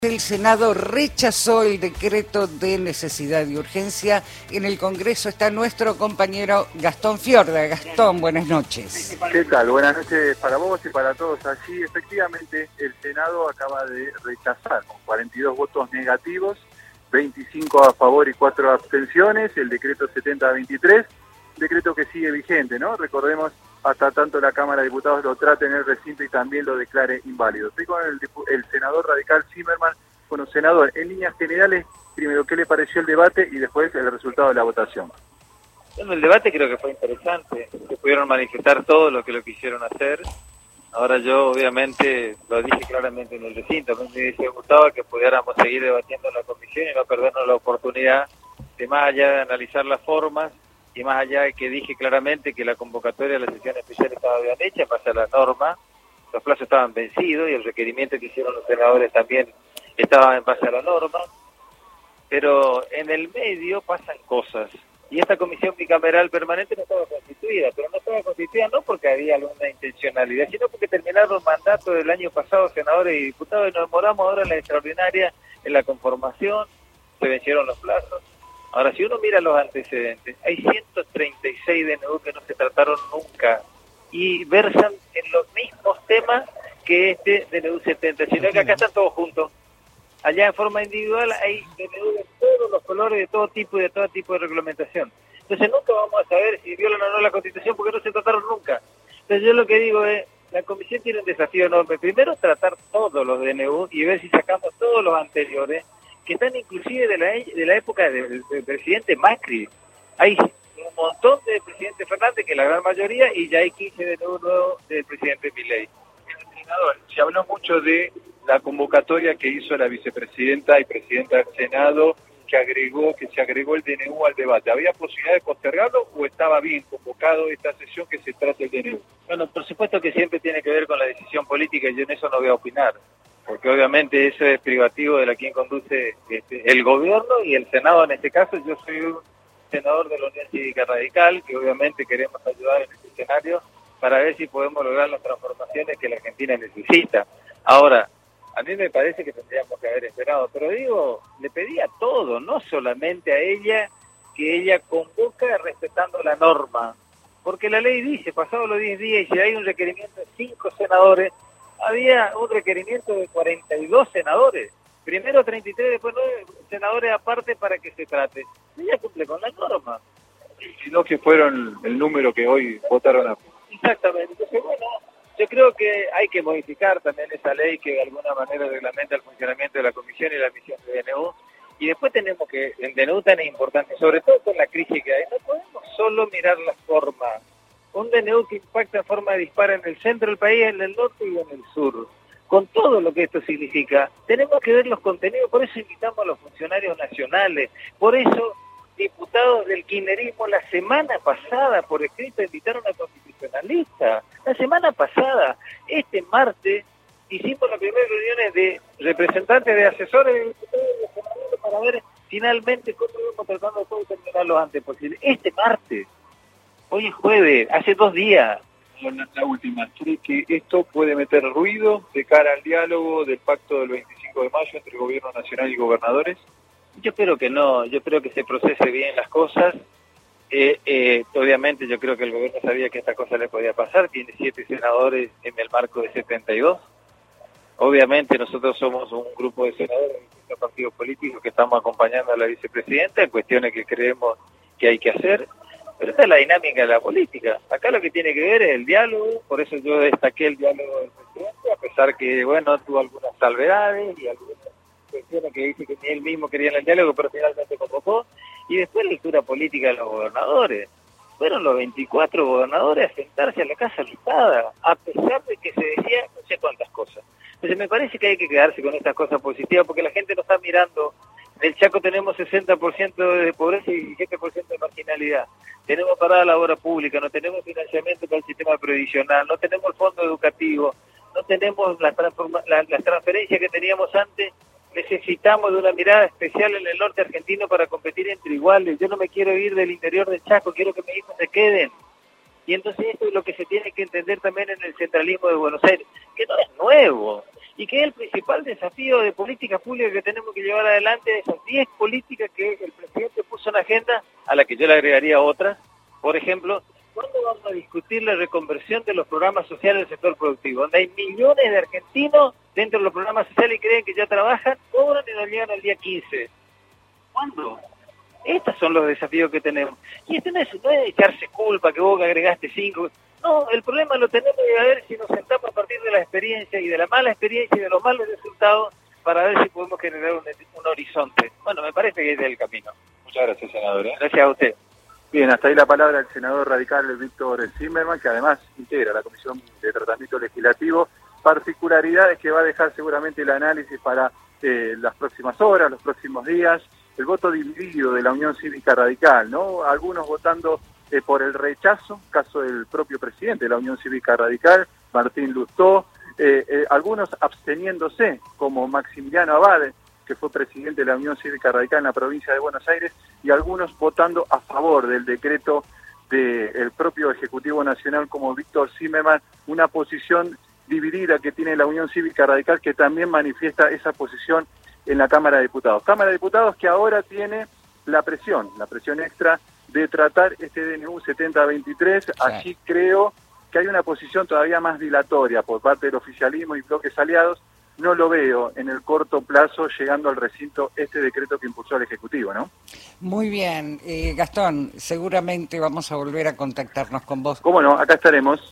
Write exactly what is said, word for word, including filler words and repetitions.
El Senado rechazó el decreto de necesidad y urgencia. En el Congreso está nuestro compañero Gastón Fiorda. Gastón, buenas noches. ¿Qué tal? Buenas noches para vos y para todos allí. Efectivamente, el Senado acaba de rechazar con cuarenta y dos votos negativos, veinticinco a favor y cuatro abstenciones, el decreto setenta veintitrés, decreto que sigue vigente, ¿no? Recordemos, hasta tanto la Cámara de Diputados lo trate en el recinto y también lo declare inválido. Estoy con el, el senador radical Zimmerman. Bueno, senador, en líneas generales, primero, ¿qué le pareció el debate y después el resultado de la votación? Bueno, el debate creo que fue interesante, se pudieron manifestar todo lo que lo quisieron hacer. Ahora yo obviamente lo dije claramente en el recinto, me hubiese gustado que pudiéramos seguir debatiendo en la comisión y no perdernos la oportunidad de, más allá de analizar las formas y más allá de que dije claramente que la convocatoria de la sesión especial estaba bien hecha, pasa a la norma, los plazos estaban vencidos y el requerimiento que hicieron los senadores también estaba en base a la norma, pero en el medio pasan cosas. Y esta comisión bicameral permanente no estaba constituida, pero no estaba constituida no porque había alguna intencionalidad, sino porque terminaron los mandatos del año pasado, senadores y diputados, y nos demoramos ahora en la extraordinaria, en la conformación, se vencieron los plazos. Ahora, si uno mira los antecedentes, hay ciento treinta y seis D N U que no se trataron nunca y versan en los mismos temas que este D N U setenta, sino que acá están todos juntos. Allá en forma individual hay D N U de todos los colores, de todo tipo y de todo tipo de reglamentación. Entonces nunca vamos a saber si violan o no la Constitución porque no se trataron nunca. Entonces yo lo que digo es, la Comisión tiene un desafío enorme. Primero tratar todos los D N U y ver si sacamos todos los anteriores, que están inclusive de la, de la época del, del presidente Macri. Hay un montón de presidente Fernández, que es la gran mayoría, y ya hay quince D N U nuevos del presidente Milei. Se habló mucho de la convocatoria que hizo la vicepresidenta y presidenta del Senado, que agregó que se agregó el D N U al debate. ¿Había posibilidad de postergarlo o estaba bien convocado esta sesión que se trate el D N U? Bueno, por supuesto que siempre tiene que ver con la decisión política y yo en eso no voy a opinar, porque obviamente eso es privativo de la quien conduce este, el gobierno y el Senado en este caso. Yo soy un senador de la Unión Cívica Radical, que obviamente queremos ayudar en este escenario para ver si podemos lograr las transformaciones que la Argentina necesita. Ahora, a mí me parece que tendríamos que haber esperado, pero digo, le pedía todo, no solamente a ella, que ella convoca respetando la norma, porque la ley dice, pasados los diez días, y si hay un requerimiento de cinco senadores, había un requerimiento de cuarenta y dos senadores, primero treinta y tres, después nueve senadores aparte para que se trate. Ella cumple con la norma. Sino que fueron el número que hoy votaron a... Exactamente. Entonces, bueno, yo creo que hay que modificar también esa ley que de alguna manera reglamenta el funcionamiento de la comisión y la emisión de D N U. Y después tenemos que, el D N U tan importante, sobre todo con la crisis que hay, no podemos solo mirar las formas. Un D N U que impacta en forma dispara en el centro del país, en el norte y en el sur. Con todo lo que esto significa, tenemos que ver los contenidos, por eso invitamos a los funcionarios nacionales, por eso diputados del kirchnerismo la semana pasada por escrito invitaron a constitucionalistas. La semana pasada, este martes, hicimos las primeras reuniones de representantes de asesores de diputados y de senadores para ver finalmente cómo íbamos tratando de todo terminar lo antes posible. Este martes, hoy es jueves, hace dos días. La, la última, ¿cree que esto puede meter ruido de cara al diálogo del pacto del veinticinco de mayo entre el gobierno nacional y gobernadores? Yo espero que no, yo espero que se procese bien las cosas. Eh, eh, obviamente yo creo que el gobierno sabía que esta cosa le podía pasar, tiene siete senadores en el marco de setenta y dos. Obviamente nosotros somos un grupo de senadores de distintos partidos políticos que estamos acompañando a la vicepresidenta en cuestiones que creemos que hay que hacer, pero esta es la dinámica de la política. Acá lo que tiene que ver es el diálogo, por eso yo destaqué el diálogo del presidente, a pesar que, bueno, tuvo algunas salvedades y algunas cuestiones que dice que ni él mismo quería en el diálogo, pero finalmente convocó, y después lectura política de los gobernadores. Fueron los veinticuatro gobernadores a sentarse a la Casa Listada, a pesar de que se decía no sé cuántas cosas. Entonces me parece que hay que quedarse con estas cosas positivas, porque la gente no está mirando. En el Chaco tenemos sesenta por ciento de pobreza y diecisiete por ciento de marginalidad. Tenemos parada la obra pública, no tenemos financiamiento para el sistema previsional, no tenemos el fondo educativo, no tenemos las la, la transferencias que teníamos antes. Necesitamos de una mirada especial en el norte argentino para competir entre iguales. Yo no me quiero ir del interior del Chaco, quiero que mis hijos se queden. Y entonces esto es lo que se tiene que entender también en el centralismo de Buenos Aires, que no es nuevo. y que es el principal desafío de política pública que tenemos que llevar adelante, esas diez políticas que el presidente puso en la agenda, a la que yo le agregaría otras. Por ejemplo, ¿cuándo vamos a discutir la reconversión de los programas sociales del sector productivo? Donde hay millones de argentinos dentro de los programas sociales y creen que ya trabajan, cobran y no llegan al día quince. ¿Cuándo? Estos son los desafíos que tenemos. Y esto no es, no es echarse culpa que vos agregaste cinco. No, el problema lo tenemos de ver si nos sentamos a partir de la experiencia y de la mala experiencia y de los malos resultados para ver si podemos generar un, un horizonte. Bueno, me parece que ese es el camino. Muchas gracias, senador. ¿eh? Gracias a usted. Bien, hasta ahí la palabra del senador radical Víctor Zimmerman, que además integra la Comisión de Tratamiento Legislativo. Particularidades que va a dejar seguramente el análisis para eh, las próximas horas, los próximos días. El voto dividido de la Unión Cívica Radical, ¿no? Algunos votando eh, por el rechazo, caso del propio presidente de la Unión Cívica Radical, Martín Lustó, eh, eh, algunos absteniéndose, como Maximiliano Abad, que fue presidente de la Unión Cívica Radical en la provincia de Buenos Aires, y algunos votando a favor del decreto del propio Ejecutivo Nacional, como Víctor Zimmerman, una posición dividida que tiene la Unión Cívica Radical, que también manifiesta esa posición en la Cámara de Diputados. Cámara de Diputados que ahora tiene la presión, la presión extra de tratar este D N U setenta veintitrés. Sí. Allí creo que hay una posición todavía más dilatoria por parte del oficialismo y bloques aliados. No lo veo en el corto plazo llegando al recinto este decreto que impulsó el Ejecutivo, ¿no? Muy bien. Eh, Gastón, seguramente vamos a volver a contactarnos con vos. ¿Cómo no? Acá estaremos.